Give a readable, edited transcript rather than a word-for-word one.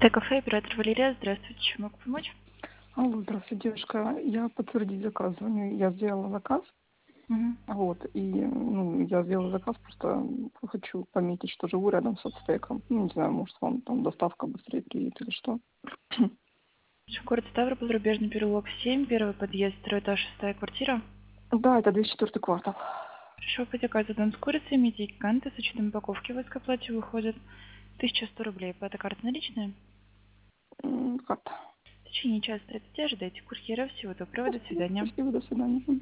Т-кафе, оператор Валерия. Здравствуйте, чем могу помочь? Алло, здравствуйте, девушка. Я подтвердить заказ звоню. Я сделала заказ, Мгм. я сделала заказ, просто хочу пометить, что живу рядом с ацтеком. Ну, не знаю, может, вам там доставка быстрее приедет или что. Город Ставрополь, Рубежный переулок 7, первый подъезд, второй этаж, шестая квартира. Да, это 204 квартал. Хорошо, по заказу дон с курицей, мидии канты с учетом упаковки в эскоплате выходит 1100 рублей. Плата карты наличная. Карта. В течение часа 30 ожидайте курьера. Всего доброго, до Спасибо, свидания. спасибо, до свидания.